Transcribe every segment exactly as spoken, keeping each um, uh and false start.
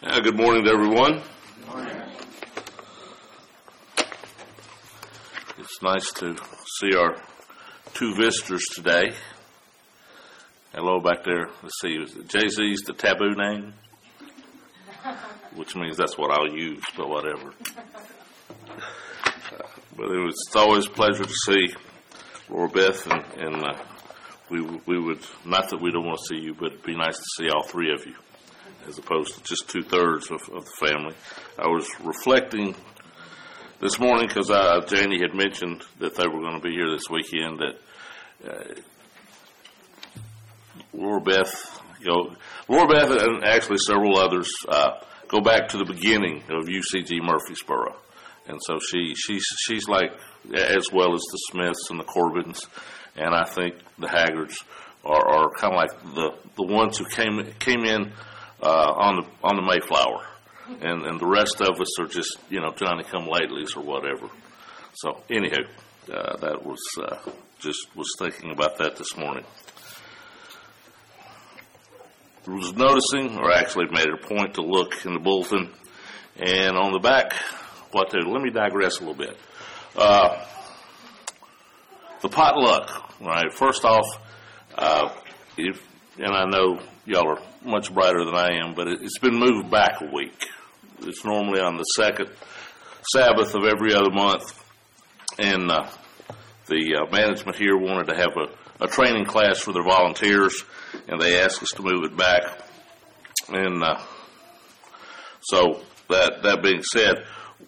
Uh, good morning to everyone. Good morning. It's nice to see our two visitors today. Hello back there. Let's see, is it Jay-Z's the taboo name? Which means that's what I'll use, but whatever. Uh, but it was, it's always a pleasure to see Laura Beth, and, and uh, we we would, not that we don't want to see you, but it'd be nice to see all three of you, as opposed to just two-thirds of, of the family. I was reflecting this morning because uh, Janie had mentioned that they were going to be here this weekend, that uh, Laura Beth, you know, Laura Beth and actually several others uh, go back to the beginning of U C G Murfreesboro. And so she she's she's like, as well as the Smiths and the Corbins, and I think the Haggards are, are kind of like the, the ones who came came in uh, on the on the Mayflower, and and the rest of us are just, you know, Johnny-come-latelys or whatever. So anyhow, uh, that was uh, just was thinking about that this morning. I was noticing, or actually made it a point to look in the bulletin, and on the back, what they, let me digress a little bit. Uh, the potluck, right? First off, uh, if, and I know y'all are much brighter than I am, but it, it's been moved back a week. It's normally on the second Sabbath of every other month, and uh, the uh, management here wanted to have a, a training class for their volunteers, and they asked us to move it back. And uh, so that that being said,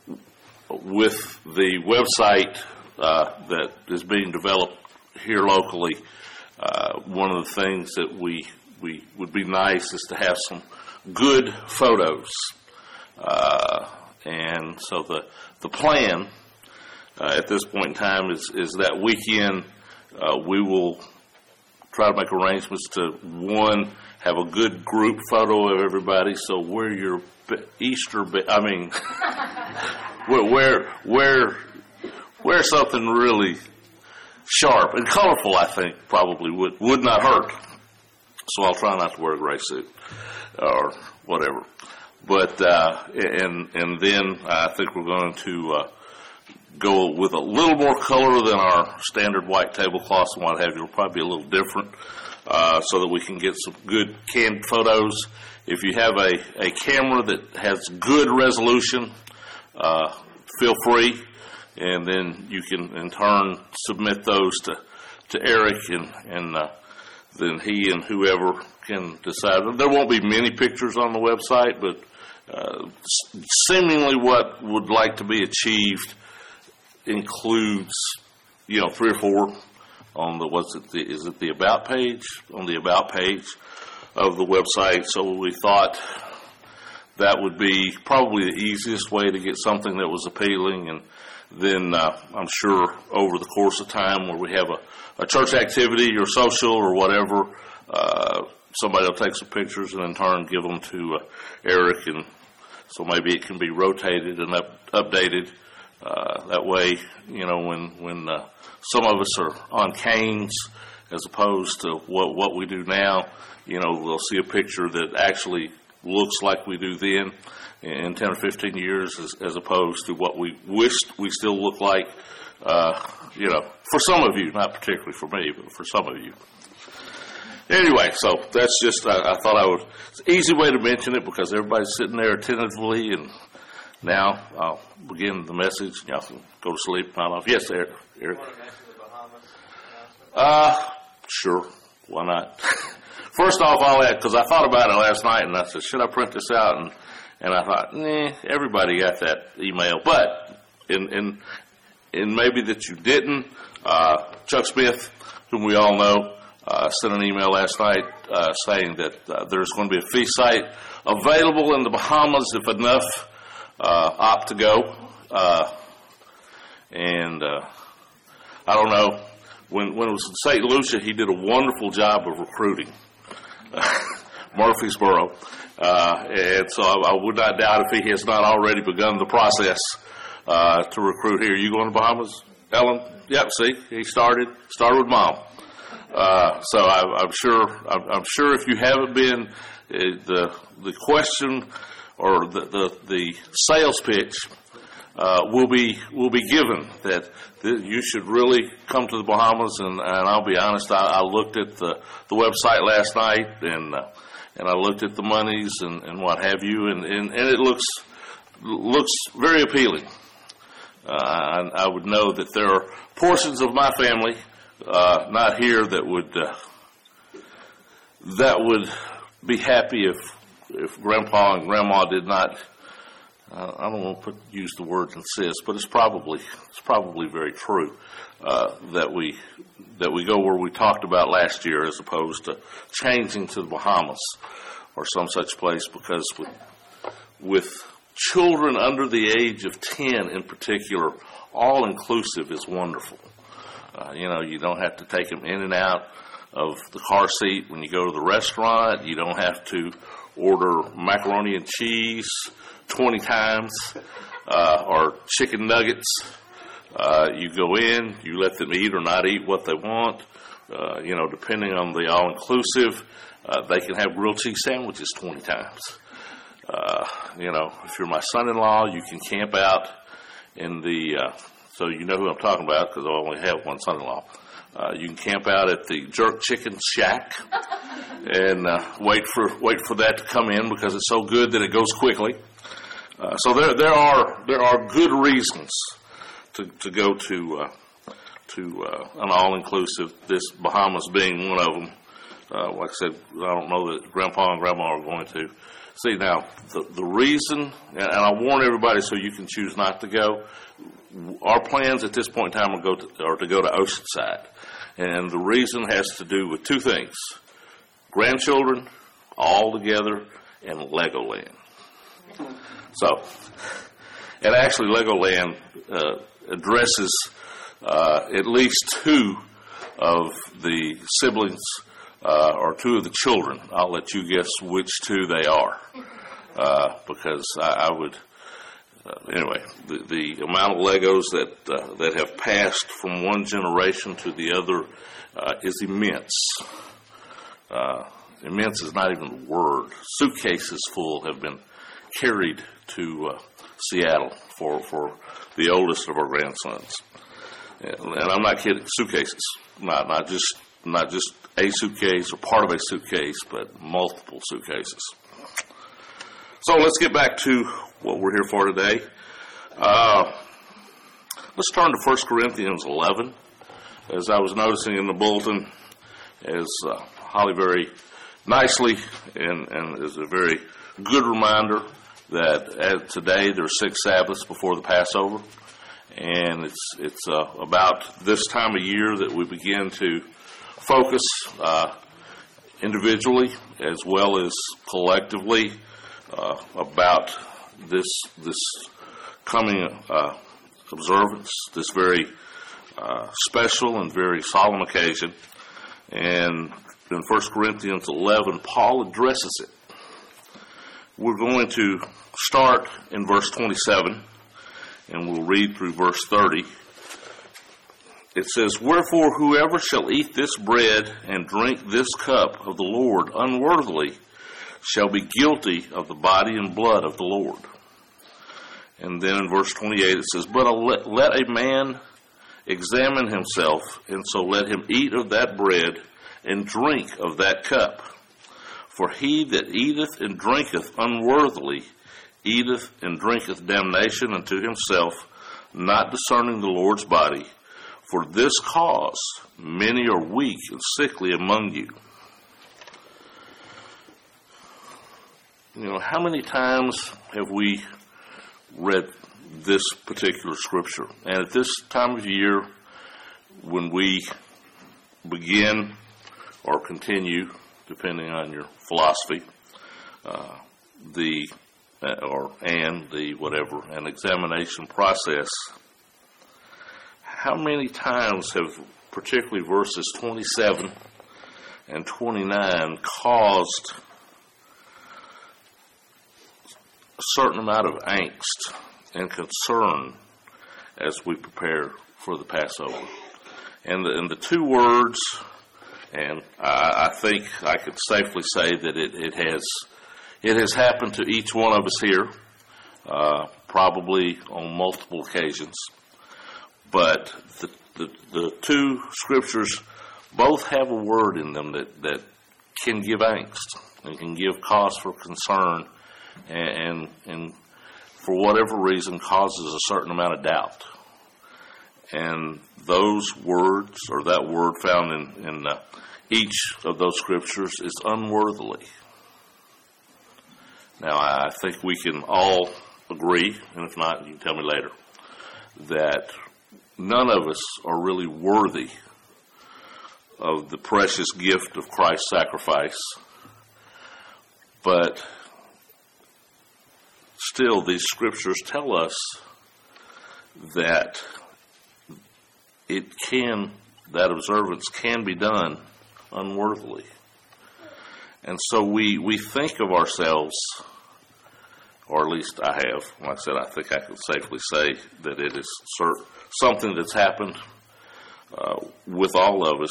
with the website uh, that is being developed here locally, uh, one of the things that we we would be nice is to have some good photos. Uh, and so the the plan uh, at this point in time is is that weekend uh, we will try to make arrangements to, one, have a good group photo of everybody. So wear your Easter, I mean, wear wear wear something really sharp and colorful. I think probably would would not hurt. So I'll try not to wear a gray suit or whatever. But uh, and and then I think we're going to uh, go with a little more color than our standard white tablecloths and what have you. It'll probably be a little different, uh, so that we can get some good canned photos. If you have a, a camera that has good resolution, uh, feel free, and then you can in turn submit those to, to Eric, and, and uh, then he and whoever can decide. There won't be many pictures on the website, but uh, seemingly what would like to be achieved includes, you know, three or four on the, what's it, the, is it the About page? On the About page of the website. So we thought that would be probably the easiest way to get something that was appealing. And then uh, I'm sure over the course of time where we have a, a church activity or social or whatever, uh, somebody will take some pictures and in turn give them to uh, Eric. And so maybe it can be rotated and up, updated. Uh, that way, you know, when when uh, some of us are on canes as opposed to what what we do now, you know, we'll see a picture that actually looks like we do then in ten or fifteen years, as, as opposed to what we wished we still look like, uh, you know, for some of you, not particularly for me, but for some of you. Anyway, so that's just, I, I thought I would, it's an easy way to mention it because everybody's sitting there attentively, and now I'll begin the message, and y'all can go to sleep. Not off. Yes, Eric. Eric. Uh, sure. Why not? First off, all that, because I thought about it last night, and I said, should I print this out? And and I thought, nah, everybody got that email. But in in in maybe that you didn't, uh, Chuck Smith, whom we all know, uh, sent an email last night uh, saying that uh, there's going to be a feast site available in the Bahamas if enough Uh, opt to go, uh, and uh, I don't know, when when it was in Saint Lucia, he did a wonderful job of recruiting Murfreesboro, uh, and so I, I would not doubt if he has not already begun the process uh, to recruit here. You going to Bahamas, Ellen? Yep. See, he started started with Mom, uh, so I, I'm sure I'm, I'm sure if you haven't been, uh, the the question or the, the, the sales pitch uh, will be will be given that th- you should really come to the Bahamas. And, and I'll be honest, I, I looked at the, the website last night, and uh, and I looked at the monies and, and what have you, and, and, and it looks looks very appealing. Uh, I, I would know that there are portions of my family uh, not here that would uh, that would be happy if if Grandpa and Grandma did not. Uh, I don't want to put, use the word insist, but it's probably it's probably very true uh, that we that we go where we talked about last year, as opposed to changing to the Bahamas or some such place, because with, with children under the age of ten in particular, all inclusive is wonderful. Uh, you know, you don't have to take them in and out of the car seat when you go to the restaurant. You don't have to order macaroni and cheese twenty times uh, or chicken nuggets. Uh, you go in, you let them eat or not eat what they want. Uh, you know, depending on the all-inclusive, uh, they can have grilled cheese sandwiches twenty times. Uh, you know, if you're my son-in-law, you can camp out in the, uh, so you know who I'm talking about because I only have one son-in-law. Uh, you can camp out at the Jerk Chicken Shack and uh, wait for wait for that to come in because it's so good that it goes quickly. Uh, so there there are there are good reasons to to go to uh, to uh, an all-inclusive. This Bahamas being one of them. Uh, like I said, I don't know that Grandpa and Grandma are going to. See, now, the, the reason, and I warn everybody so you can choose not to go, our plans at this point in time are, go to, are to go to Oceanside. And the reason has to do with two things: grandchildren, all together, and Legoland. So, and actually Legoland uh, addresses uh, at least two of the siblings uh, or two of the children. I'll let you guess which two they are uh, because I, I would... Uh, anyway, the, the amount of Legos that uh, that have passed from one generation to the other uh, is immense. Uh, immense is not even a word. Suitcases full have been carried to uh, Seattle for, for the oldest of our grandsons, and, and I'm not kidding. Suitcases, not not just not just a suitcase or part of a suitcase, but multiple suitcases. So let's get back to what we're here for today. Uh, let's turn to First Corinthians eleven. As I was noticing in the bulletin, as uh, Holly very nicely and, and is a very good reminder that at today there are six Sabbaths before the Passover, and it's it's uh, about this time of year that we begin to focus uh, individually as well as collectively uh, about this this coming uh, observance, this very uh, special and very solemn occasion. And in First Corinthians eleven, Paul addresses it. We're going to start in verse twenty-seven, and we'll read through verse thirty. It says, "Wherefore whoever shall eat this bread and drink this cup of the Lord unworthily shall be guilty of the body and blood of the Lord." And then in verse twenty-eight it says, "But let, let a man examine himself, and so let him eat of that bread and drink of that cup. For he that eateth and drinketh unworthily eateth and drinketh damnation unto himself, not discerning the Lord's body. For this cause many are weak and sickly among you." You know, how many times have we read this particular scripture? And at this time of year, when we begin or continue, depending on your philosophy, uh, the uh, or and the whatever, an examination process, how many times have particularly verses twenty-seven and twenty-nine caused a certain amount of angst and concern as we prepare for the Passover? And the, and the two words, and I, I think I could safely say that it, it has It has happened to each one of us here, uh, probably on multiple occasions. But the, the, the two scriptures both have a word in them that, that can give angst and can give cause for concern and, and, and for whatever reason causes a certain amount of doubt. And those words, or that word found in, in uh, each of those scriptures, is unworthily. Now, I think we can all agree, and if not, you can tell me later, that none of us are really worthy of the precious gift of Christ's sacrifice. But still, these scriptures tell us that it can, that observance can be done unworthily. And so we, we think of ourselves, or at least I have, like I said, I think I can safely say that it is cert- something that's happened uh, with all of us.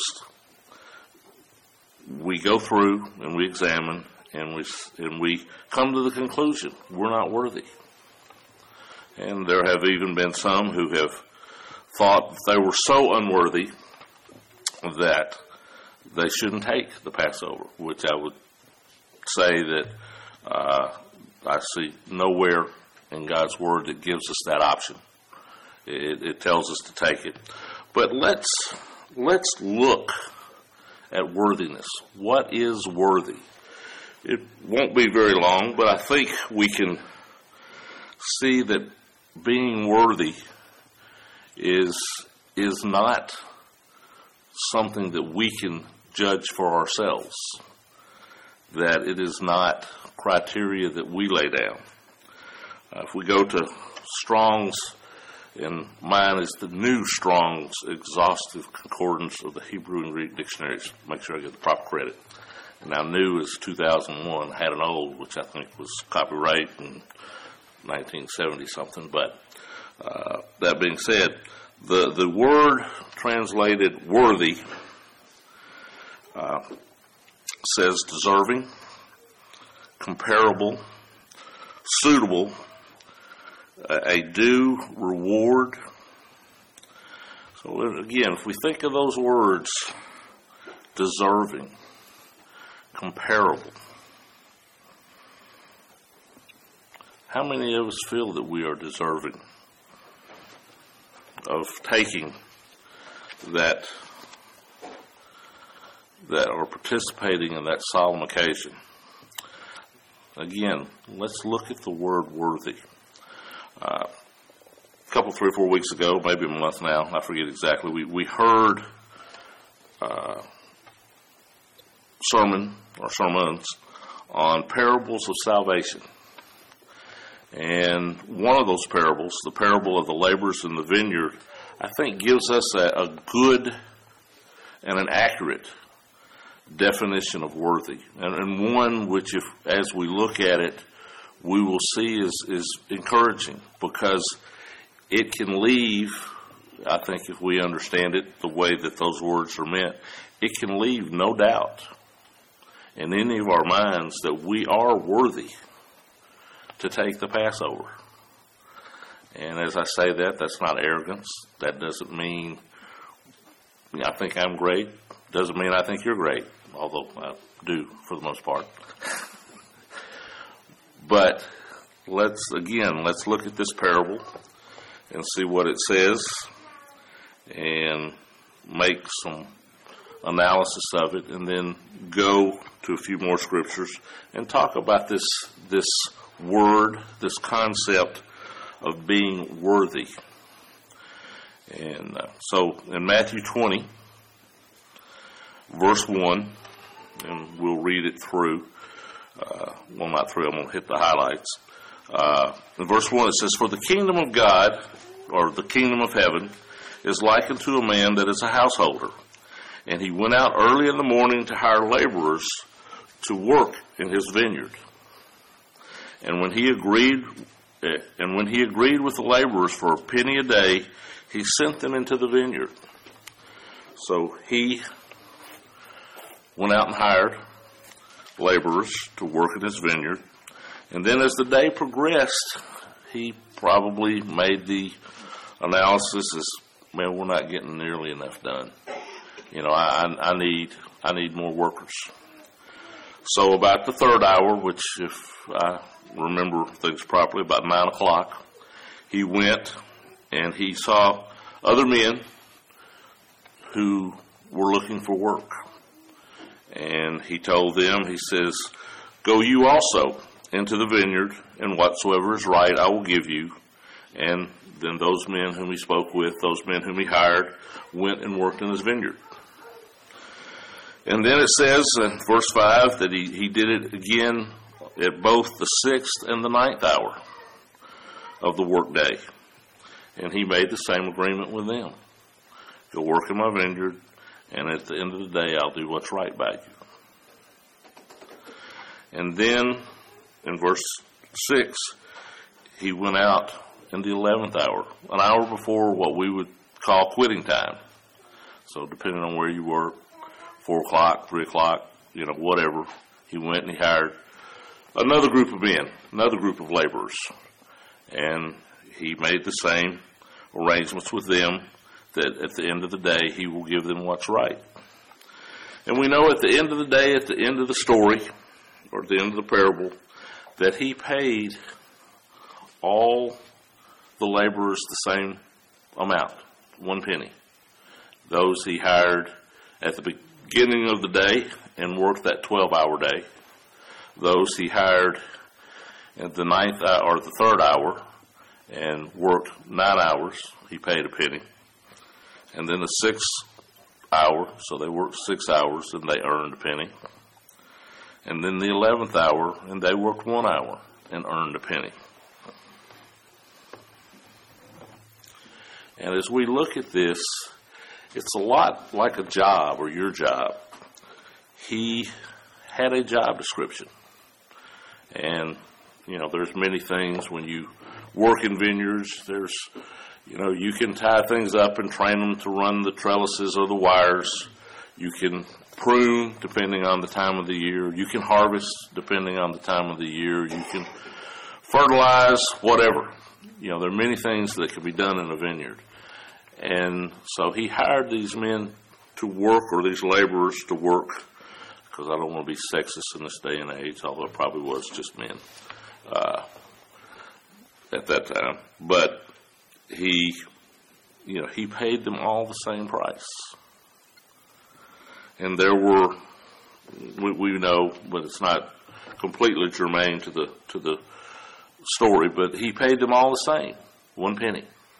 We go through and we examine and we, and we come to the conclusion we're not worthy. And there have even been some who have thought they were so unworthy that they shouldn't take the Passover, which I would say that uh, I see nowhere in God's Word that gives us that option. It, it tells us to take it. But let's let's look at worthiness. What is worthy? It won't be very long, but I think we can see that being worthy is is not something that we can judge for ourselves, that it is not criteria that we lay down. Uh, if we go to Strong's, and mine is the New Strong's Exhaustive Concordance of the Hebrew and Greek Dictionaries, make sure I get the proper credit. Now, new is two thousand one, had an old, which I think was copyright in nineteen seventy something, but uh, that being said, the, the word translated worthy uh, says deserving, comparable, suitable, a due reward. So again, if we think of those words, deserving, comparable, how many of us feel that we are deserving of taking that, that are participating in that solemn occasion? Again, let's look at the word worthy. Uh, a couple, three or four weeks ago, maybe a month now, I forget exactly, we, we heard uh, sermon or sermons on parables of salvation. And one of those parables, the parable of the laborers in the vineyard, I think gives us a, a good and an accurate definition of worthy, and, and one which, if as we look at it, we will see is, is encouraging, because it can leave, I think if we understand it the way that those words are meant, it can leave no doubt in any of our minds that we are worthy to take the Passover. And as I say that, that's not arrogance. That doesn't mean I think I'm great. Doesn't mean I think you're great, although I do for the most part. But let's, again, let's look at this parable and see what it says and make some analysis of it, and then go to a few more scriptures and talk about this this word, this concept of being worthy. And uh, so in Matthew twenty, verse one, and we'll read it through. Uh, well, not through, I'm going to hit the highlights. Uh, in verse one, it says, "For the kingdom of God, or the kingdom of heaven, is likened to a man that is a householder. And he went out early in the morning to hire laborers to work in his vineyard. And when he agreed, and when he agreed with the laborers for a penny a day, he sent them into the vineyard." So he went out and hired laborers to work in his vineyard. And then as the day progressed, he probably made the analysis as, man, we're not getting nearly enough done. You know, I, I need I need more workers. So about the third hour, which if I remember things properly, about nine o'clock, he went and he saw other men who were looking for work. And he told them, he says, go you also into the vineyard, and whatsoever is right I will give you. And then those men whom he spoke with, those men whom he hired, went and worked in his vineyard. And then it says in verse five that he, he did it again at both the sixth and the ninth hour of the workday. And he made the same agreement with them. Go work in my vineyard, and at the end of the day, I'll do what's right by you. And then in verse six, he went out in the eleventh hour, an hour before what we would call quitting time. So depending on where you were, four o'clock, three o'clock, you know, whatever, he went and he hired another group of men, another group of laborers. And he made the same arrangements with them that at the end of the day, he will give them what's right. And we know at the end of the day, at the end of the story, or at the end of the parable, that he paid all the laborers the same amount, one penny. Those he hired at the beginning of the day and worked that twelve-hour day. Those he hired at the ninth or the third hour and worked nine hours, he paid a penny. And then the sixth hour, so they worked six hours and they earned a penny. And then the eleventh hour, and they worked one hour and earned a penny. And as we look at this, it's a lot like a job or your job. He had a job description. And, you know, there's many things when you work in vineyards. There's, you know, you can tie things up and train them to run the trellises or the wires. You can prune depending on the time of the year. You can harvest depending on the time of the year. You can fertilize, whatever. You know, there are many things that can be done in a vineyard. And so he hired these men to work, or these laborers to work, because I don't want to be sexist in this day and age, although it probably was just men uh, at that time. But he, you know, he paid them all the same price. And there were, we, we know, but it's not completely germane to the to the story, but he paid them all the same, one penny.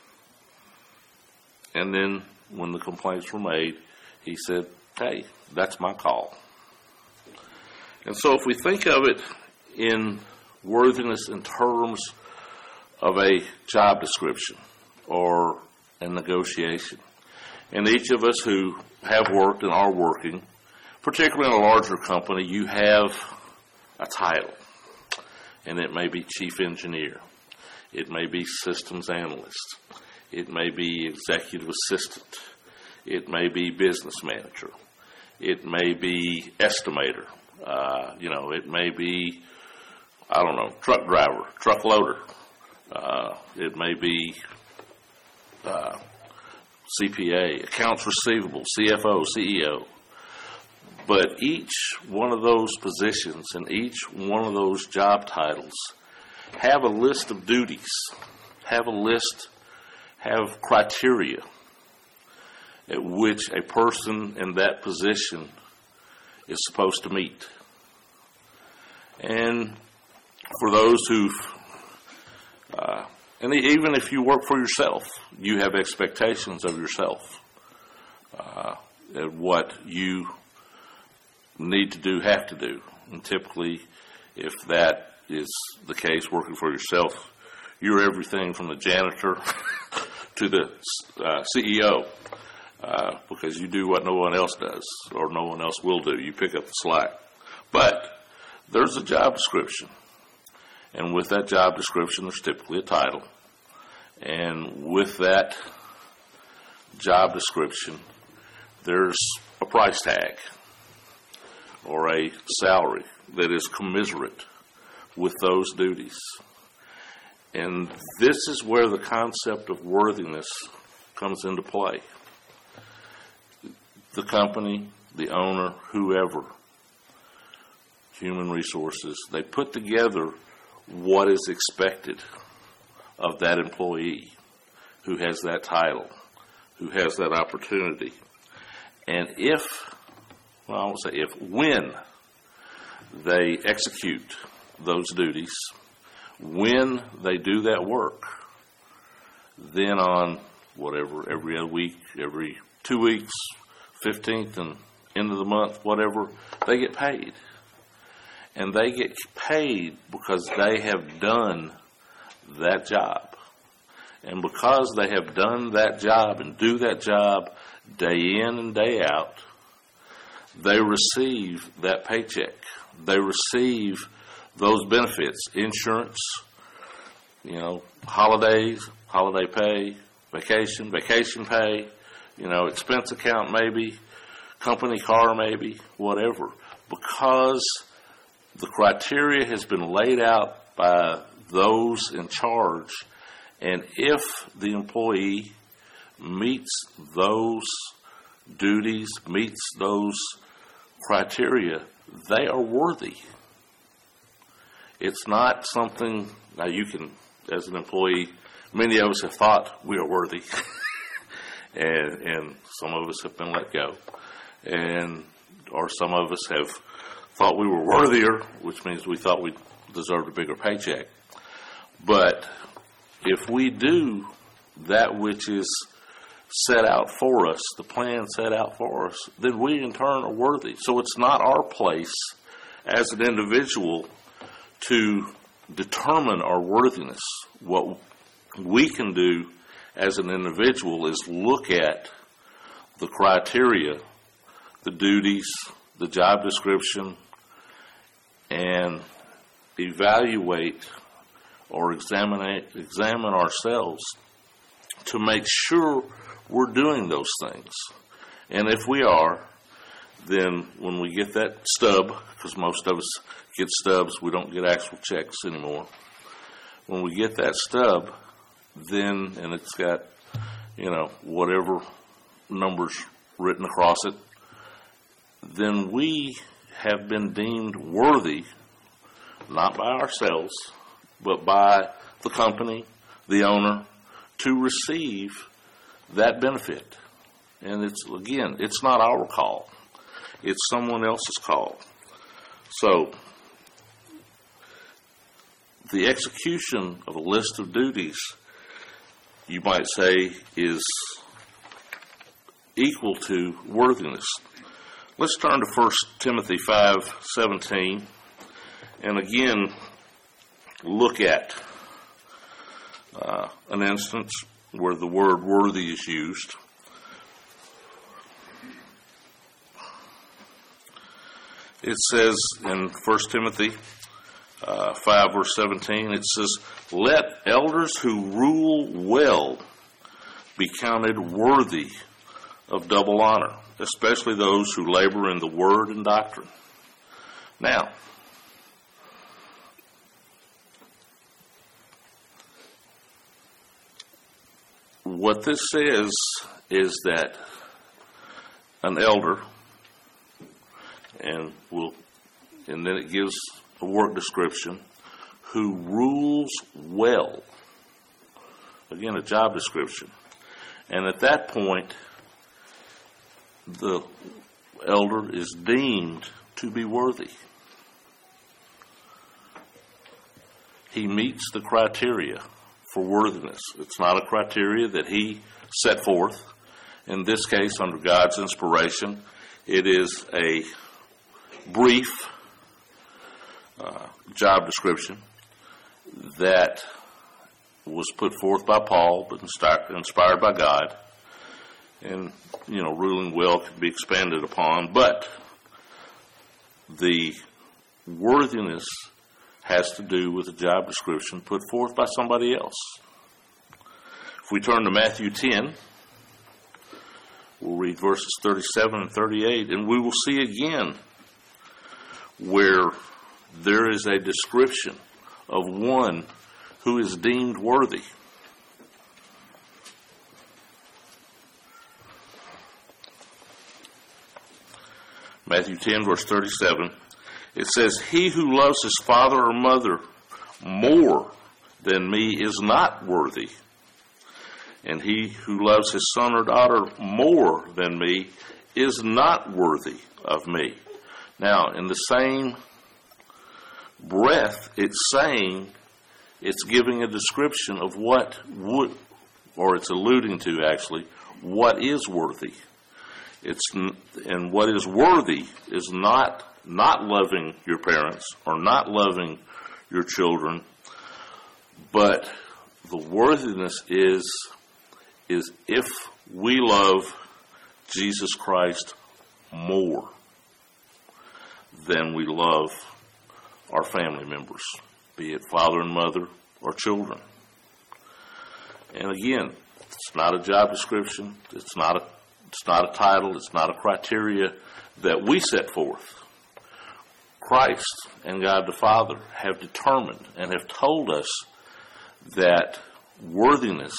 And then when the complaints were made, he said, hey, that's my call. And so if we think of it in worthiness in terms of a job description or a negotiation, and each of us who have worked and are working, particularly in a larger company, you have a title. And it may be chief engineer. It may be systems analyst. It may be executive assistant. It may be business manager. It may be estimator. Uh, you know, it may be, I don't know, truck driver, truck loader. Uh, it may be uh, C P A, accounts receivable, C F O, C E O. But each one of those positions and each one of those job titles have a list of duties, have a list, have criteria at which a person in that position is supposed to meet. And for those who've, uh, and even if you work for yourself, you have expectations of yourself, uh, and what you need to do, have to do. And typically, if that is the case, working for yourself, you're everything from the janitor to the uh, C E O, uh, because you do what no one else does, or no one else will do. You pick up the slack. But there's a job description. And with that job description, there's typically a title. And with that job description, there's a price tag or a salary that is commensurate with those duties. And this is where the concept of worthiness comes into play. The company, the owner, whoever, human resources, they put together what is expected of that employee who has that title, who has that opportunity. And if, well, I won't say if, when they execute those duties, when they do that work, then on whatever, every other week, every two weeks, fifteenth and end of the month, whatever, they get paid. And they get paid because they have done that job. And because they have done that job and do that job day in and day out, they receive that paycheck. They receive those benefits, insurance, you know, holidays, holiday pay, vacation, vacation pay, you know, expense account maybe, company car maybe, whatever. Because the criteria has been laid out by those in charge, and if the employee meets those duties, meets those criteria, they are worthy. It's not something, now you can, as an employee, many of us have thought we are worthy, and, and some of us have been let go, and or some of us have thought we were worthier, which means we thought we deserved a bigger paycheck. But if we do that which is set out for us, the plan set out for us, then we in turn are worthy. So it's not our place as an individual to determine our worthiness. What we can do as an individual is look at the criteria, the duties, the job description, and evaluate or examine examine ourselves to make sure we're doing those things. And if we are, then when we get that stub, because most of us get stubs, we don't get actual checks anymore. When we get that stub, then, and it's got, you know, whatever numbers written across it, then we have been deemed worthy, not by ourselves, but by the company, the owner, to receive that benefit. And it's, again, it's not our call. It's someone else's call. So, the execution of a list of duties, you might say, is equal to worthiness. Let's turn to First Timothy five seventeen, and again, look at uh, an instance where the word worthy is used. It says in First Timothy uh, five verse seventeen, it says, "Let elders who rule well be counted worthy of double honor, especially those who labor in the word and doctrine." Now, what this says is that an elder, and will, and then it gives a work description, who rules well. Again, a job description. And at that point, the elder is deemed to be worthy. He meets the criteria for worthiness. It's not a criteria that he set forth. In this case, under God's inspiration, it is a brief uh, job description that was put forth by Paul, but inspired by God. And, you know, ruling well can be expanded upon, but the worthiness has to do with a job description put forth by somebody else. If we turn to Matthew ten, we'll read verses thirty-seven and thirty-eight, and we will see again where there is a description. of one who is deemed worthy. Matthew ten, verse thirty-seven, it says, "He who loves his father or mother more than me is not worthy. And he who loves his son or daughter more than me is not worthy of me." Now, in the same breath, it's saying, it's giving a description of what would, or it's alluding to actually, what is worthy. It's, and what is worthy is not not loving your parents or not loving your children, but the worthiness is is if we love Jesus Christ more than we love our family members, be it father and mother or children. And again, it's not a job description. It's not a It's not a title. It's not a criteria that we set forth. Christ and God the Father have determined and have told us that worthiness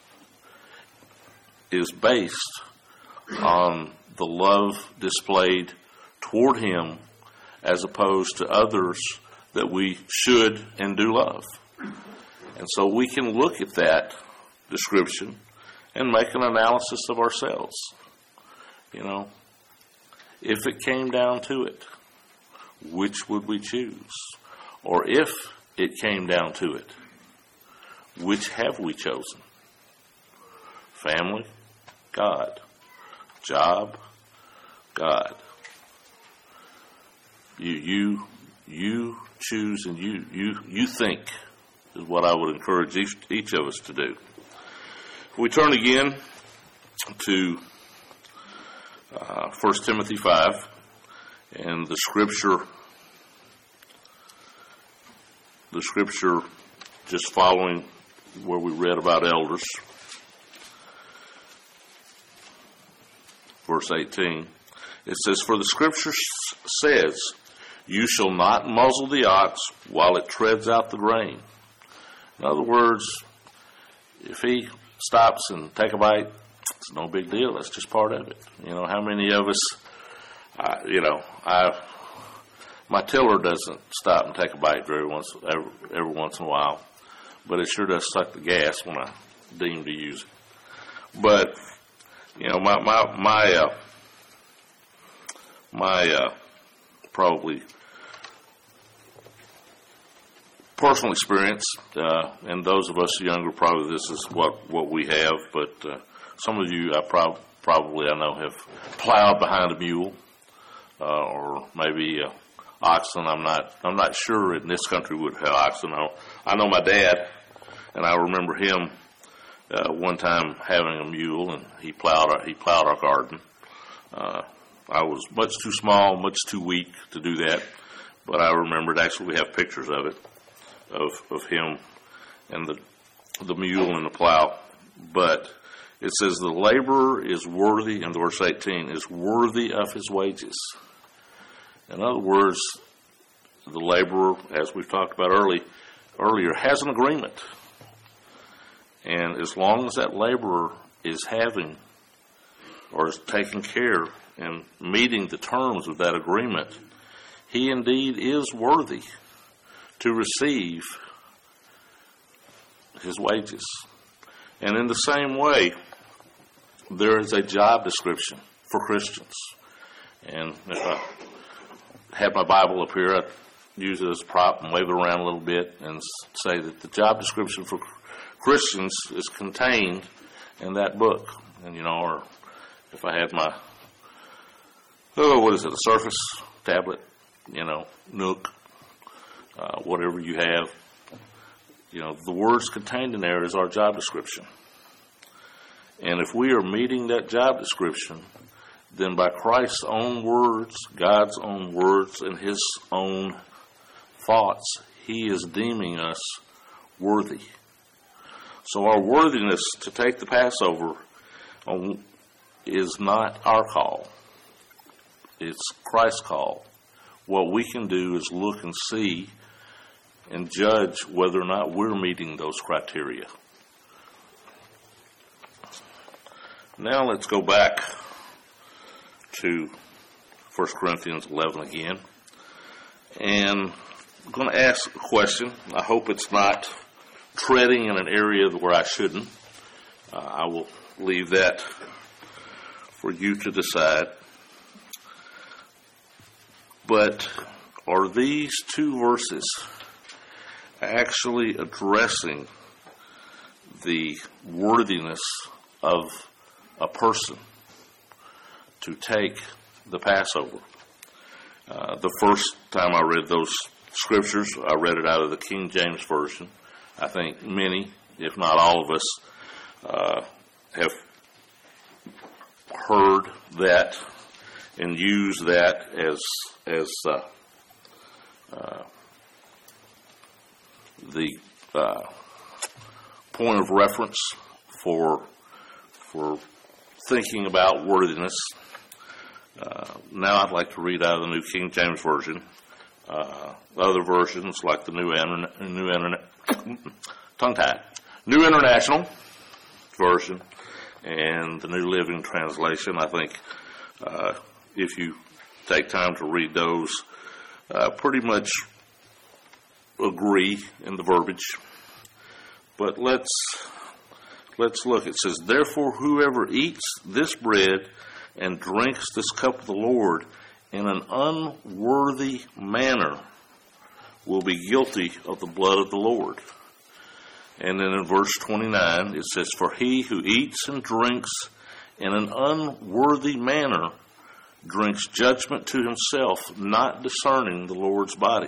is based on the love displayed toward Him as opposed to others that we should and do love. And so we can look at that description and make an analysis of ourselves. You know, if it came down to it, which would we choose? Or if it came down to it, which have we chosen? Family, God. Job, God. You, you, you choose and you, you, you think is what I would encourage each, each of us to do. We turn again to uh, First Timothy five, and the scripture, the scripture just following where we read about elders. Verse eighteen, it says, "For the scripture says, you shall not muzzle the ox while it treads out the grain." In other words, if he stops and take a bite, it's no big deal. That's just part of it. You know, how many of us, uh, you know, I, my tiller doesn't stop and take a bite very once, every, every once in a while, but it sure does suck the gas when I deem to use it. But, you know, my, my, my, uh, my, uh, probably personal experience, uh, and those of us younger, probably this is what, what we have, but uh, some of you I prob- probably I know have plowed behind a mule, uh, or maybe uh, oxen. I'm not I'm not sure in this country would have oxen. I, I know my dad, and I remember him uh, one time having a mule, and he plowed our, he plowed our garden. Uh, I was much too small, much too weak to do that, but I remembered. Actually, we have pictures of it. Of, of him and the the mule and the plow. But it says the laborer is worthy, in verse eighteen, is worthy of his wages. In other words, the laborer, as we've talked about early, earlier, has an agreement. And as long as that laborer is having or is taking care and meeting the terms of that agreement, he indeed is worthy to receive his wages. And in the same way, there is a job description for Christians. And if I had my Bible up here, I'd use it as a prop and wave it around a little bit and say that the job description for Christians is contained in that book. And, you know, or if I had my, oh, what is it, a Surface tablet, you know, Nook, Uh, whatever you have, you know, the words contained in there is our job description. And if we are meeting that job description, then by Christ's own words, God's own words, and His own thoughts, He is deeming us worthy. So our worthiness to take the Passover is not our call. It's Christ's call. What we can do is look and see and judge whether or not we're meeting those criteria. Now let's go back to First Corinthians eleven again. And I'm going to ask a question. I hope it's not treading in an area where I shouldn't. Uh, I will leave that for you to decide. But are these two verses actually addressing the worthiness of a person to take the Passover? Uh, the first time I read those scriptures, I read it out of the King James Version. I think many, if not all of us, uh, have heard that and used that as as uh, uh, the uh, point of reference for for thinking about worthiness. Uh, now I'd like to read out of the New King James Version. Uh, other versions, like the New Internet, New Internet, tongue-tied, New International Version, and the New Living Translation. I think uh, if you take time to read those, uh, pretty much agree in the verbiage. But let's let's look. It says, "Therefore, whoever eats this bread and drinks this cup of the Lord in an unworthy manner will be guilty of the blood of the Lord." And then in verse twenty-nine, it says, "For he who eats and drinks in an unworthy manner drinks judgment to himself, not discerning the Lord's body."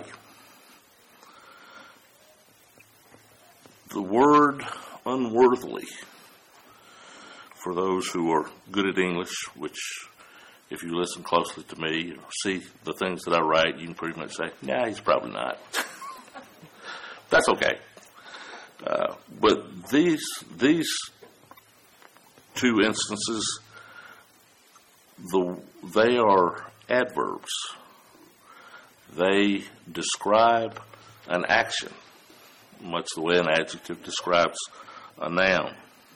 The word unworthily, for those who are good at English, which if you listen closely to me or see the things that I write, you can pretty much say, nah, he's probably not. That's okay. Uh, but these these two instances, the they are adverbs. They describe an action, much the way an adjective describes a noun.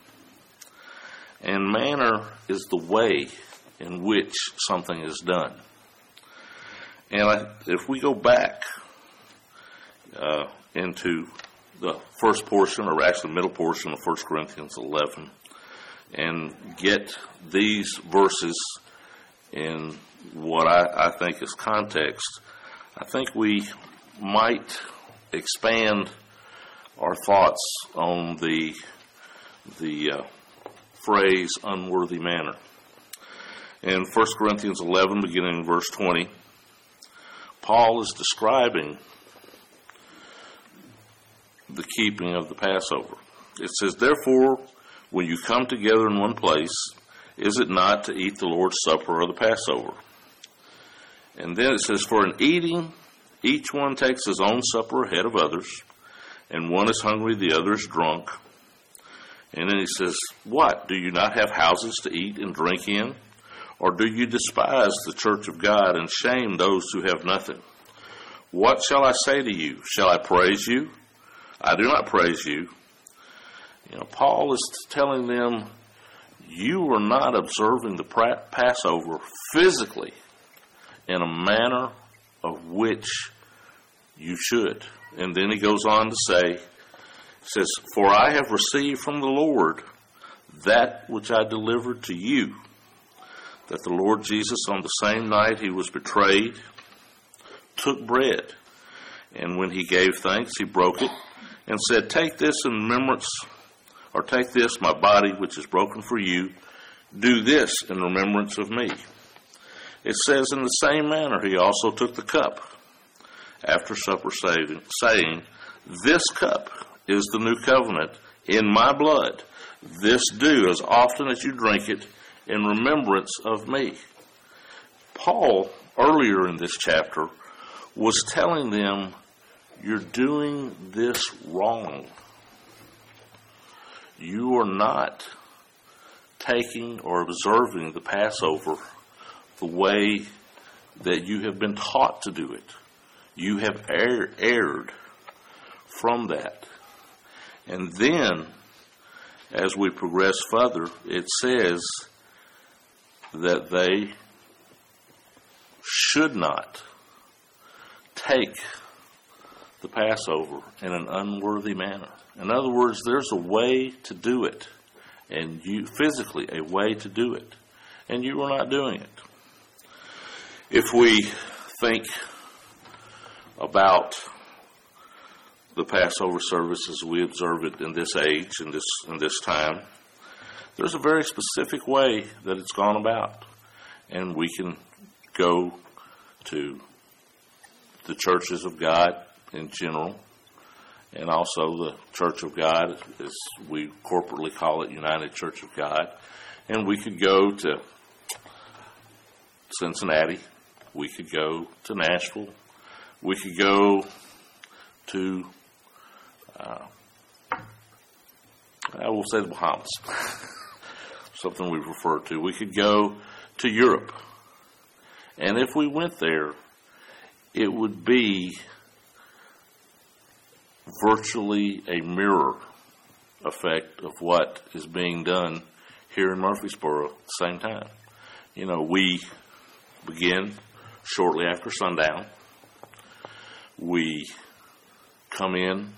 And manner is the way in which something is done. And I, if we go back uh, into the first portion, or actually middle portion of First Corinthians eleven, and get these verses in what I, I think is context, I think we might expand our thoughts on the the uh, phrase unworthy manner. In First Corinthians eleven, beginning in verse twenty, Paul is describing the keeping of the Passover. It says, "Therefore, when you come together in one place, is it not to eat the Lord's Supper or the Passover?" And then it says, "For in eating, each one takes his own supper ahead of others, and one is hungry, the other is drunk." And then he says, "What, do you not have houses to eat and drink in? Or do you despise the church of God and shame those who have nothing? What shall I say to you? Shall I praise you? I do not praise you." You know, Paul is telling them, you are not observing the Passover physically in a manner of which you should. And then he goes on to say, says, "For I have received from the Lord that which I delivered to you, that the Lord Jesus, on the same night he was betrayed, took bread. And when he gave thanks, he broke it and said, 'Take this in remembrance, or take this, my body, which is broken for you. Do this in remembrance of me.' It says, in the same manner, he also took the cup after supper, saying, 'This cup is the new covenant in my blood. This do as often as you drink it in remembrance of me.'" Paul, earlier in this chapter, was telling them, you're doing this wrong. You are not taking or observing the Passover the way that you have been taught to do it. You have err- erred from that. And then, as we progress further, it says that they should not take the Passover in an unworthy manner. In other words, there's a way to do it, and you physically a way to do it, and you are not doing it. If we think about the Passover service as we observe it in this age, in this in this time, there's a very specific way that it's gone about, and we can go to the churches of God in general, and also the Church of God, as we corporately call it, United Church of God. And we could go to Cincinnati. We could go to Nashville. We could go to, uh, I will say the Bahamas, something we refer to. We could go to Europe. And if we went there, it would be virtually a mirror effect of what is being done here in Murfreesboro at the same time. You know, we begin shortly after sundown. We come in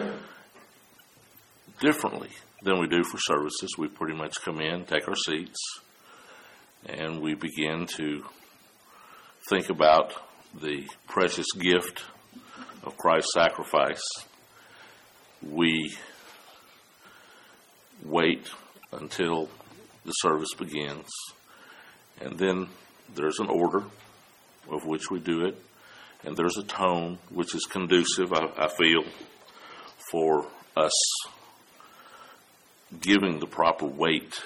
differently than we do for services. We pretty much come in, take our seats, and we begin to think about the precious gift of Christ's sacrifice. We wait until the service begins, and then there's an order of which we do it, and there's a tone which is conducive, I, I feel, for us giving the proper weight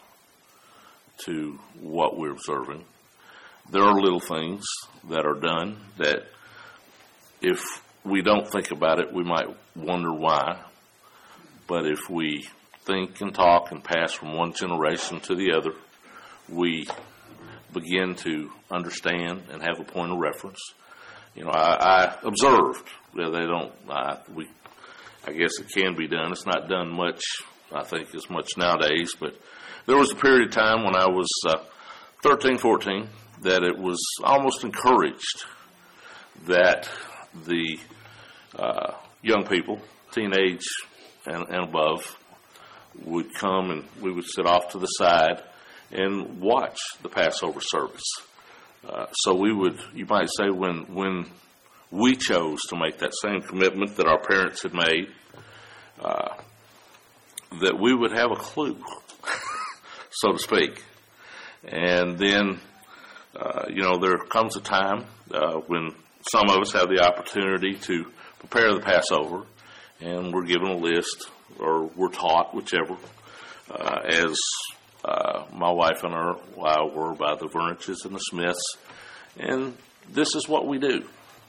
to what we're observing. There are little things that are done that if we don't think about it, we might wonder why. But if we think and talk and pass from one generation to the other, we begin to understand and have a point of reference. You know, I, I observed. Well, they don't. I, we, I guess it can be done. It's not done much, I think, as much nowadays. But there was a period of time when I was uh, thirteen, fourteen, that it was almost encouraged that the uh, young people, teenage and, and above, would come and we would sit off to the side and watch the Passover service. Uh, so we would, you might say, when when we chose to make that same commitment that our parents had made, uh, that we would have a clue, so to speak. And then, uh, you know, there comes a time uh, when some of us have the opportunity to prepare the Passover, and we're given a list, or we're taught, whichever, uh, as uh, my wife and I were by the Verniches and the Smiths, and this is what we do.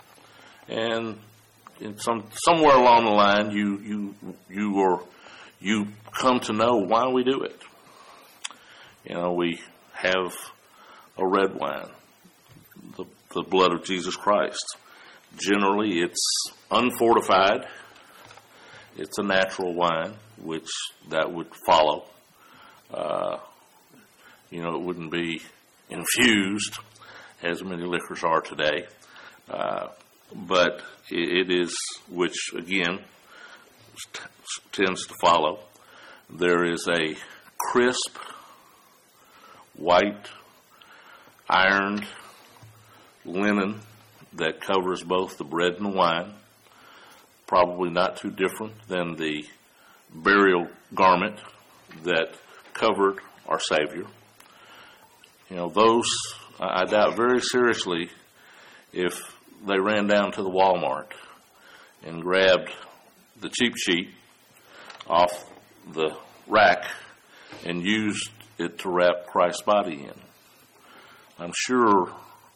And in some somewhere along the line, you you you are you come to know why we do it. You know, we have a red wine, the the blood of Jesus Christ. Generally, it's unfortified. It's a natural wine, which that would follow. Uh, you know, it wouldn't be infused, as many liquors are today. Uh, but it, it is, which again t- tends to follow. There is a crisp, white, ironed linen that covers both the bread and the wine. Probably not too different than the burial garment that covered our Savior. You know, those, I doubt very seriously if they ran down to the Walmart and grabbed the cheap sheet off the rack and used it to wrap Christ's body in. I'm sure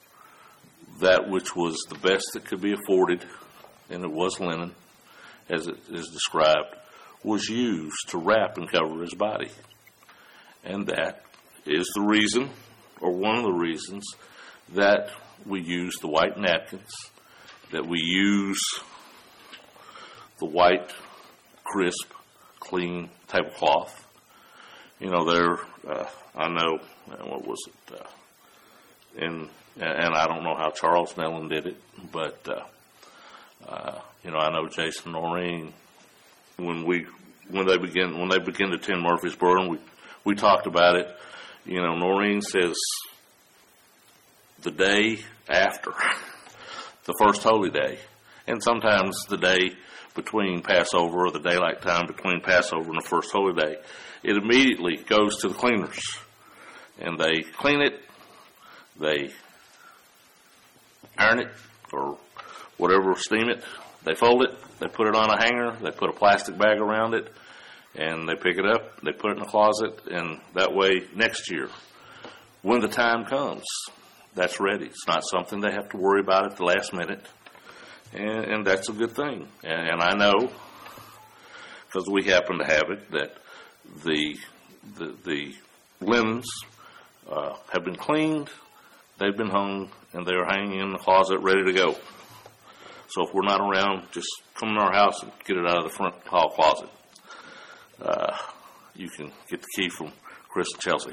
that which was the best that could be afforded, and it was linen, as it is described, was used to wrap and cover his body. And that is the reason, or one of the reasons, that we use the white napkins, that we use the white, crisp, clean tablecloth. You know, they're, uh, I know, what was it, uh, and, and I don't know how Charles Nellen did it, but, uh, uh, you know, I know Jason Noreen, when we, when they begin, when they begin to attend Murfreesboro, and we, we talked about it, you know, Noreen says the day after, the first holy day, and sometimes the day between Passover or the daylight time between Passover and the first holy day, it immediately goes to the cleaners. And they clean it, they iron it, or whatever, steam it, they fold it, they put it on a hanger, they put a plastic bag around it, and they pick it up, they put it in the closet, and that way next year, when the time comes, that's ready. It's not something they have to worry about at the last minute. And, and that's a good thing. And, and I know, because we happen to have it, that the the, the linens uh, have been cleaned, they've been hung, and they're hanging in the closet ready to go. So if we're not around, just come in our house and get it out of the front hall closet. Uh, you can get the key from Chris and Chelsea.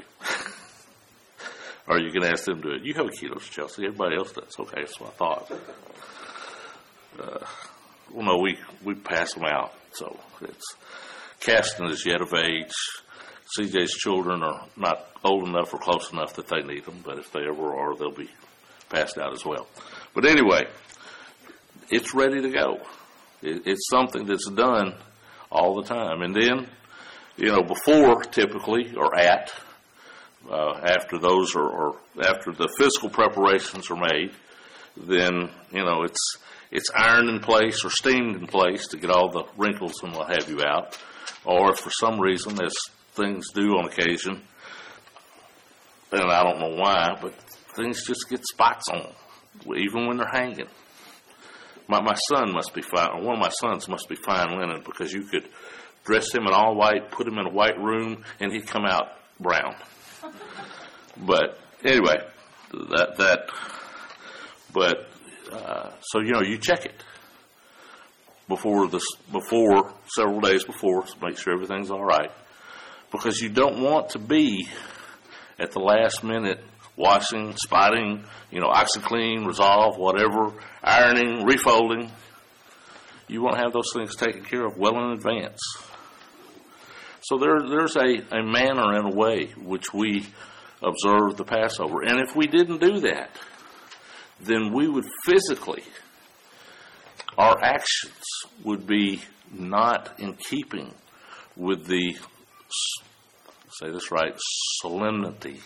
Or you can ask them to do it. You have a key to Chelsea. Everybody else does. Okay, that's what I thought. Uh, well, no, we, we pass them out. So it's Caston is yet of age. C J's children are not old enough or close enough that they need them, but if they ever are, they'll be passed out as well. But anyway, it's ready to go. It, it's something that's done all the time. And then, you know, before typically or at, uh, after those are, or after the physical preparations are made, then, you know, it's it's ironed in place or steamed in place to get all the wrinkles and what have you out. Or if for some reason, as things do on occasion, and I don't know why, but things just get spots on them, even when they're hanging. My, my son must be fine, or one of my sons must be fine linen, because you could dress him in all white, put him in a white room, and he'd come out brown. But anyway, that, that, but, uh, so, you know, you check it before this, before, several days before, to make sure everything's all right. Because you don't want to be at the last minute washing, spotting, you know, OxiClean, Resolve, whatever, ironing, refolding. You want to have those things taken care of well in advance. So there, there's a, a manner and a way which we observe the Passover. And if we didn't do that, then we would physically, our actions would be not in keeping with the, say this right, solemnity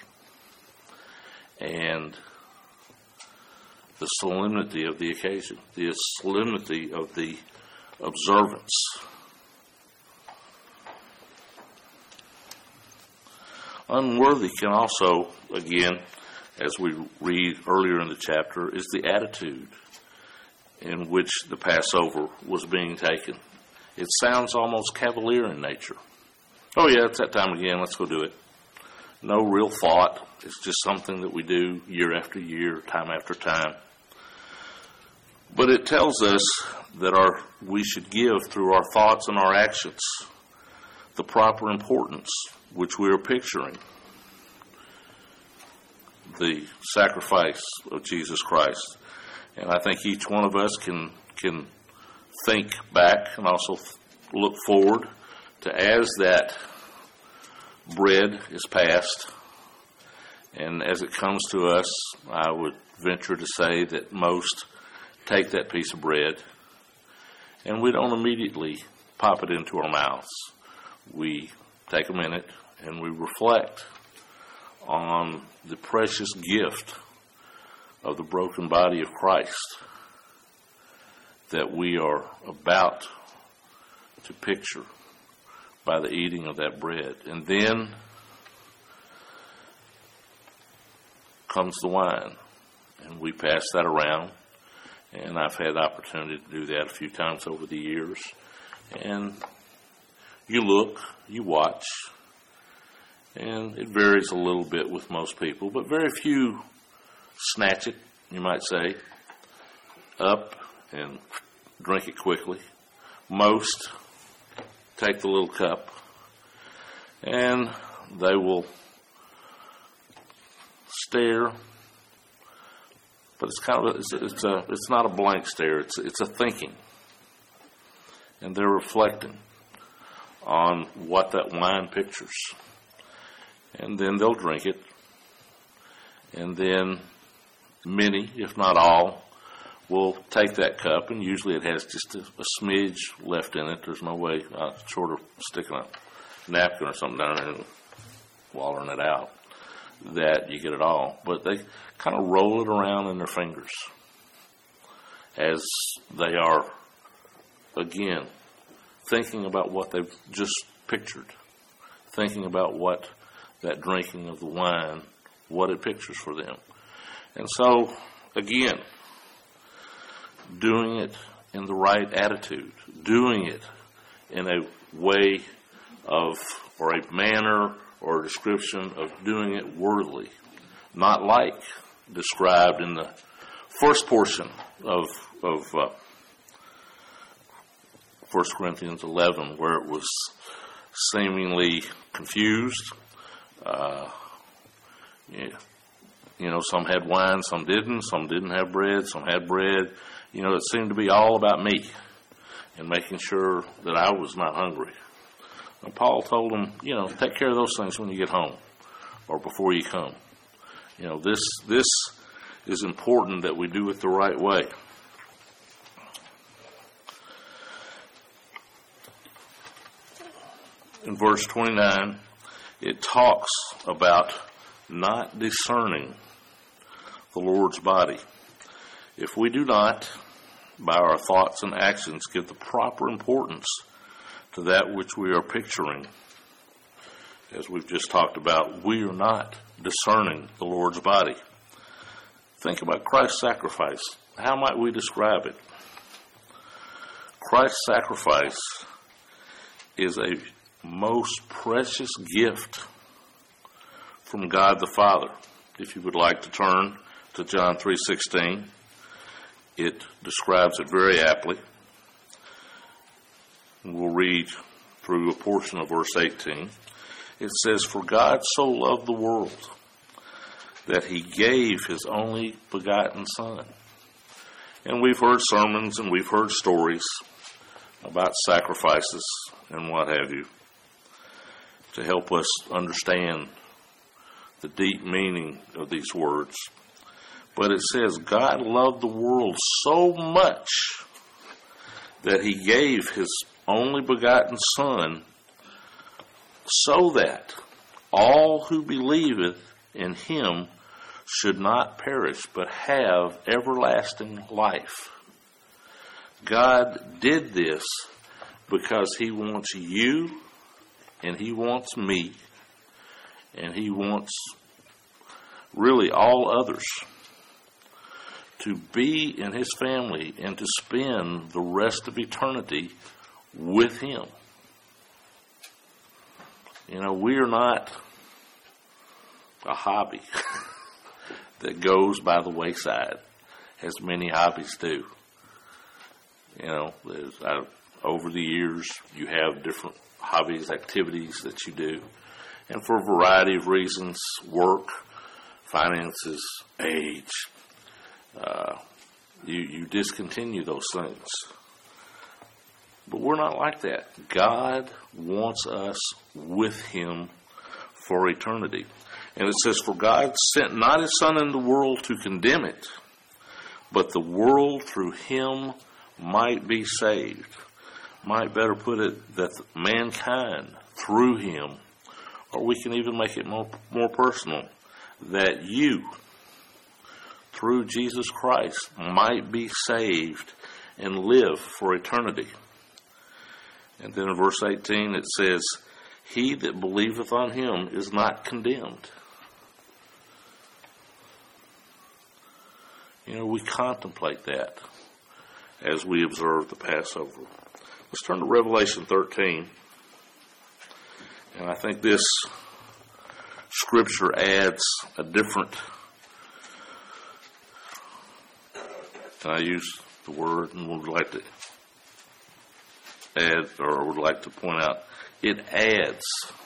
and the solemnity of the occasion, the solemnity of the observance. Unworthy can also, again, as we read earlier in the chapter, is the attitude in which the Passover was being taken. It sounds almost cavalier in nature. Oh yeah, it's that time again, let's go do it. No real thought. It's just something that we do year after year, time after time. But it tells us that our we should give through our thoughts and our actions the proper importance which we are picturing the sacrifice of Jesus Christ. And I think each one of us can can think back and also look forward to as that bread is passed, and as it comes to us, I would venture to say that most take that piece of bread and we don't immediately pop it into our mouths. We take a minute and we reflect on the precious gift of the broken body of Christ that we are about to picture by the eating of that bread. And then comes the wine, and we pass that around, and I've had the opportunity to do that a few times over the years. And you look, you watch, and it varies a little bit with most people, but very few snatch it, you might say, up and drink it quickly. most take the little cup and they will stare, but it's kind of a, it's, it's a it's not a blank stare. It's it's a thinking, and they're reflecting on what that wine pictures, and then they'll drink it, and then many, if not all, will take that cup, and usually it has just a, a smidge left in it. There's no way, uh, short of sticking a napkin or something down there and wallering it out, that you get it all. But they kind of roll it around in their fingers as they are, again, thinking about what they've just pictured, thinking about what that drinking of the wine, what it pictures for them. And so, again, doing it in the right attitude, doing it in a way of, or a manner or a description of doing it worthily, not like described in the first portion of of uh, First Corinthians eleven, where it was seemingly confused. Uh, yeah, you know, some had wine, some didn't. Some didn't have bread, some had bread. You know, it seemed to be all about me and making sure that I was not hungry. And Paul told them, you know, take care of those things when you get home or before you come. You know, this this is important that we do it the right way. In verse twenty-nine, it talks about not discerning the Lord's body. If we do not, by our thoughts and actions, give the proper importance to that which we are picturing, as we've just talked about, we are not discerning the Lord's body. Think about Christ's sacrifice. How might we describe it? Christ's sacrifice is a most precious gift from God the Father. If you would like to turn to John three sixteen, it describes it very aptly. We'll read through a portion of verse eighteen. It says, "For God so loved the world that he gave his only begotten Son." And we've heard sermons and we've heard stories about sacrifices and what have you to help us understand the deep meaning of these words. But it says, God loved the world so much that he gave his only begotten Son, so that all who believeth in him should not perish, but have everlasting life. God did this because he wants you, and he wants me, and he wants really all others to be in his family and to spend the rest of eternity with him. You know, we are not a hobby that goes by the wayside, as many hobbies do. You know, there's, I, over the years, you have different hobbies, activities that you do. And for a variety of reasons, work, finances, age, uh, you, you discontinue those things. But we're not like that. God wants us with him for eternity. And it says, "For God sent not his Son into the world to condemn it, but the world through him might be saved." Might better put it that mankind through him, or we can even make it more, more personal, that you, through Jesus Christ, might be saved and live for eternity. And then in verse eighteen it says, "He that believeth on him is not condemned." You know, we contemplate that as we observe the Passover. Let's turn to Revelation thirteen. And I think this scripture adds a different, and I use the word and would like to add, or would like to point out, it adds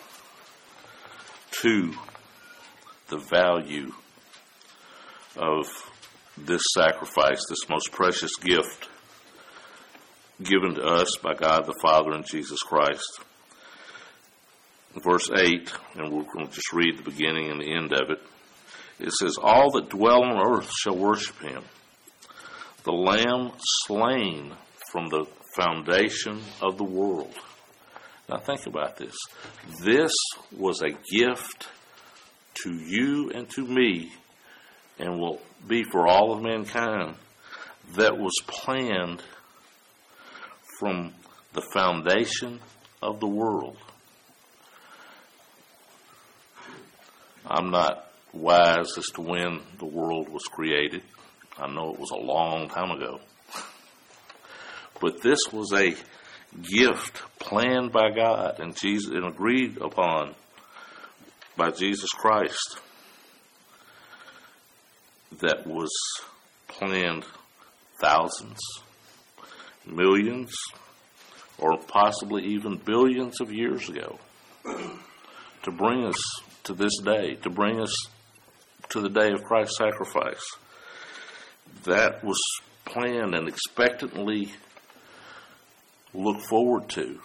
to the value of this sacrifice, this most precious gift given to us by God the Father and Jesus Christ. Verse eight, and we're going to just read the beginning and the end of it. It says, all that dwell on earth shall worship him, the Lamb slain from the foundation of the world. Now think about this. This was a gift to you and to me, and will be for all of mankind, that was planned from the foundation of the world. I'm not wise as to when the world was created. I know it was a long time ago. But this was a gift planned by God and Jesus and agreed upon by Jesus Christ that was planned thousands, millions, or possibly even billions of years ago to bring us to this day, to bring us to the day of Christ's sacrifice. That was planned and expectantly looked forward to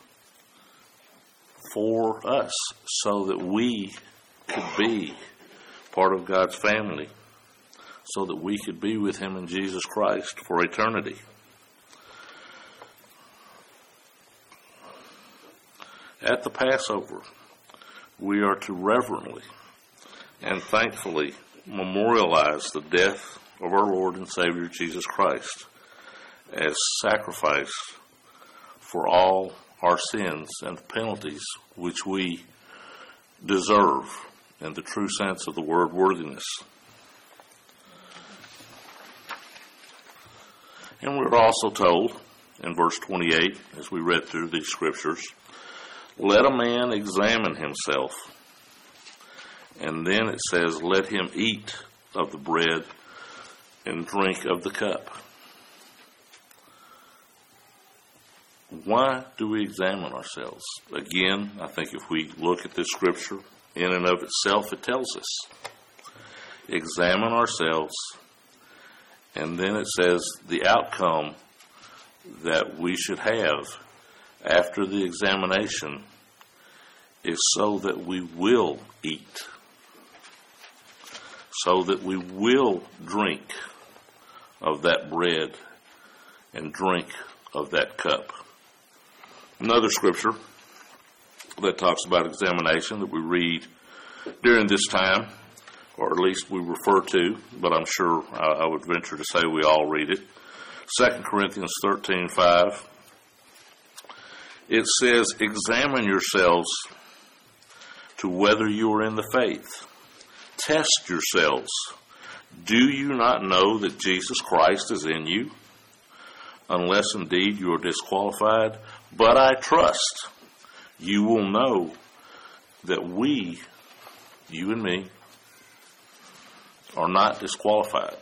for us so that we could be part of God's family, so that we could be with him in Jesus Christ for eternity. At the Passover, we are to reverently and thankfully memorialize the death of our Lord and Savior Jesus Christ as sacrifice for all our sins and penalties which we deserve in the true sense of the word worthiness. And we're also told in verse twenty-eight, as we read through these scriptures, let a man examine himself. And then it says, let him eat of the bread and drink of the cup. Why do we examine ourselves? Again, I think if we look at this scripture in and of itself, it tells us. Examine ourselves, and then it says the outcome that we should have after the examination is so that we will eat, so that we will drink of that bread and drink of that cup. Another scripture that talks about examination that we read during this time, or at least we refer to, but I'm sure I, I would venture to say we all read it. Second Corinthians thirteen five. It says, examine yourselves to whether you are in the faith. Test yourselves. Do you not know that Jesus Christ is in you? Unless indeed you are disqualified. But I trust you will know that we, you and me, are not disqualified.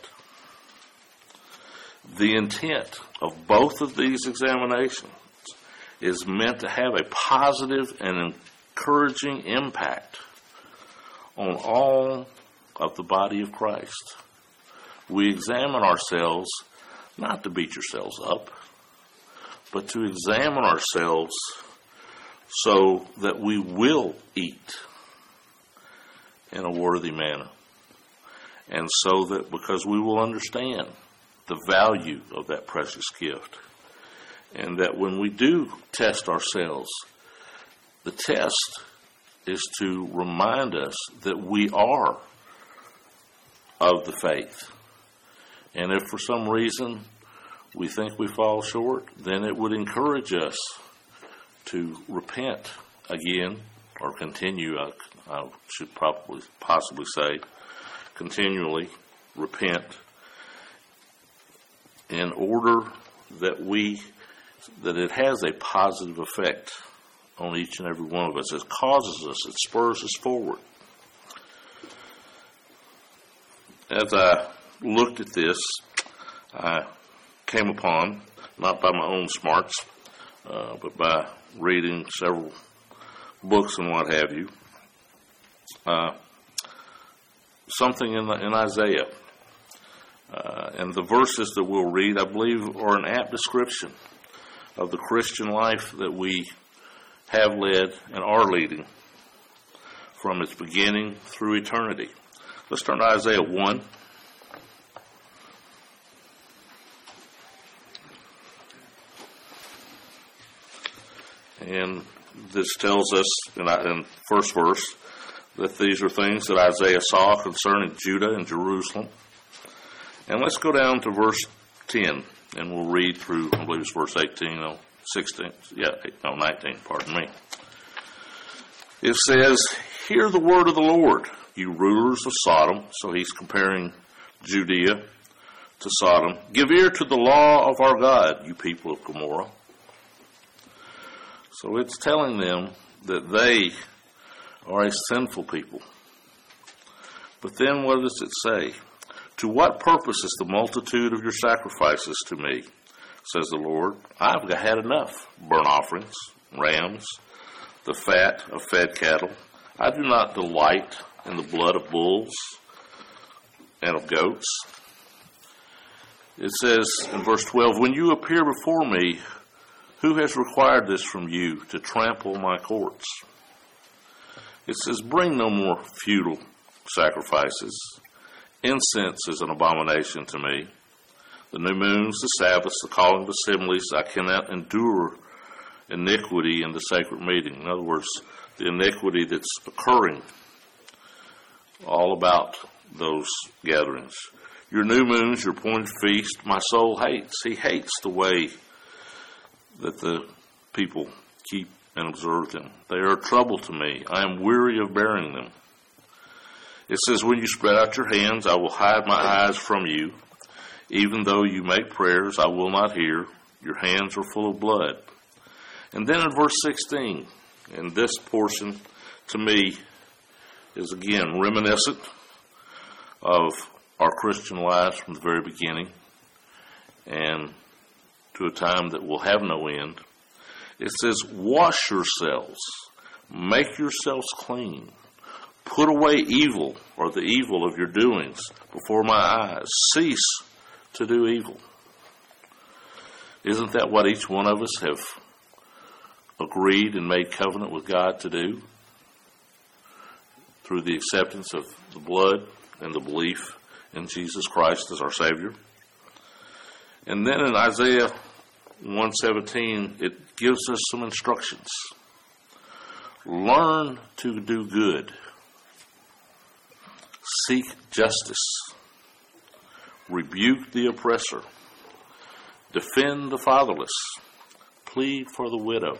The intent of both of these examinations is meant to have a positive and encouraging impact on all of the body of Christ. We examine ourselves not to beat yourselves up, but to examine ourselves so that we will eat in a worthy manner. And so that because we will understand the value of that precious gift. And that when we do test ourselves, the test is to remind us that we are of the faith. And if for some reason we think we fall short, then it would encourage us to repent again, or continue, I, I should probably possibly say, continually repent in order that we that it has a positive effect on each and every one of us. It causes us, it spurs us forward. As I looked at this, I came upon, not by my own smarts, uh, but by reading several books and what have you. Uh, something in, the, in Isaiah. Uh, and the verses that we'll read, I believe, are an apt description of the Christian life that we have led and are leading from its beginning through eternity. Let's turn to Isaiah one. And this tells us in the first verse that these are things that Isaiah saw concerning Judah and Jerusalem. And let's go down to verse ten, and we'll read through, I believe it's verse eighteen, no, sixteen, yeah, no, nineteen, pardon me. It says, "Hear the word of the Lord, you rulers of Sodom." So he's comparing Judea to Sodom. "Give ear to the law of our God, you people of Gomorrah." So it's telling them that they are a sinful people. But then what does it say? "To what purpose is the multitude of your sacrifices to me, says the Lord? I've had enough. Burnt offerings, rams, the fat of fed cattle. I do not delight in the blood of bulls and of goats." It says in verse twelve, "When you appear before me, who has required this from you, to trample my courts?" It says, "Bring no more futile sacrifices. Incense is an abomination to me. The new moons, the Sabbaths, the calling of assemblies, I cannot endure iniquity in the sacred meeting." In other words, the iniquity that's occurring all about those gatherings. "Your new moons, your appointed feast, my soul hates." He hates the way that the people keep and observe them. "They are a trouble to me. I am weary of bearing them." It says, "When you spread out your hands, I will hide my eyes from you. Even though you make prayers, I will not hear. Your hands are full of blood." And then in verse sixteen, and this portion to me is again reminiscent of our Christian lives from the very beginning and to a time that will have no end. It says, "Wash yourselves, make yourselves clean. Put away evil," or the evil of your doings, "before my eyes. Cease to do evil." Isn't that what each one of us have agreed and made covenant with God to do? Through the acceptance of the blood and the belief in Jesus Christ as our Savior. And then in Isaiah one seventeen, it gives us some instructions. "Learn to do good. Seek justice. Rebuke the oppressor. Defend the fatherless. Plead for the widow."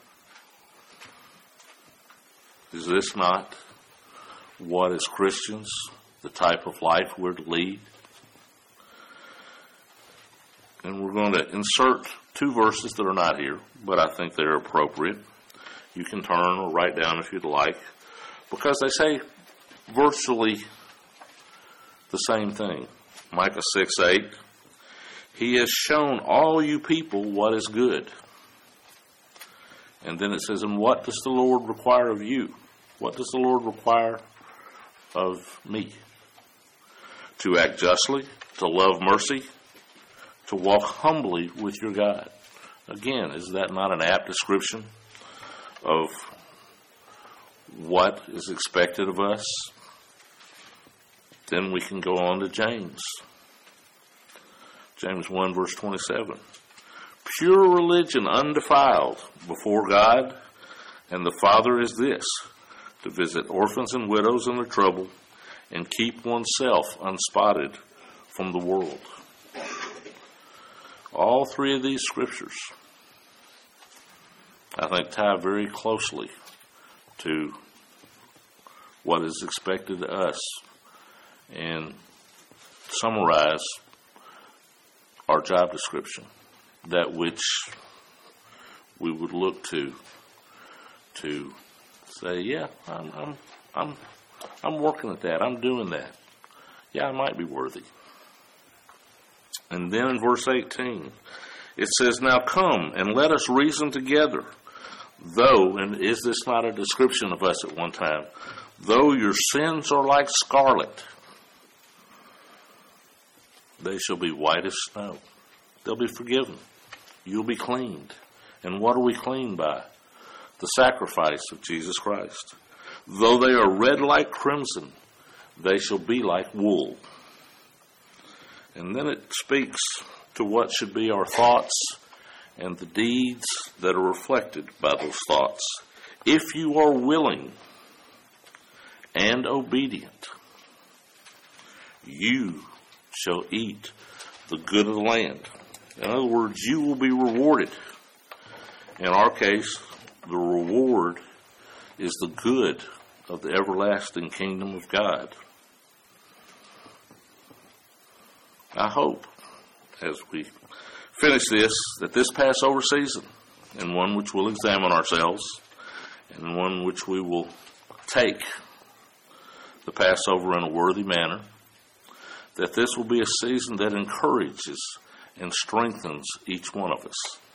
Is this not what, as Christians, the type of life we're to lead? And we're going to insert two verses that are not here, but I think they're appropriate. You can turn or write down if you'd like, because they say virtually the same thing. Micah six eight, "He has shown all you people what is good." And then it says, "And what does the Lord require of you?" What does the Lord require of me? "To act justly, to love mercy, to walk humbly with your God." Again, is that not an apt description of what is expected of us? Then we can go on to James. James one verse twenty-seven. "Pure religion undefiled before God and the Father is this, to visit orphans and widows in their trouble and keep oneself unspotted from the world." All three of these scriptures, I think, tie very closely to what is expected of us and summarize our job description, that which we would look to to say, yeah, I'm I'm I'm I'm working at that. I'm doing that. Yeah, I might be worthy. And then in verse eighteen, it says, now come and let us reason together. Though, and is this not a description of us at one time? Though your sins are like scarlet, they shall be white as snow. They'll be forgiven. You'll be cleaned. And what are we cleaned by? The sacrifice of Jesus Christ. Though they are red like crimson, they shall be like wool. And then it speaks to what should be our thoughts and the deeds that are reflected by those thoughts. If you are willing and obedient, you shall eat the good of the land. In other words, you will be rewarded. In our case, the reward is the good of the everlasting kingdom of God. I hope, as we finish this, that this Passover season, and one which we'll examine ourselves, and one which we will take the Passover in a worthy manner, that this will be a season that encourages and strengthens each one of us.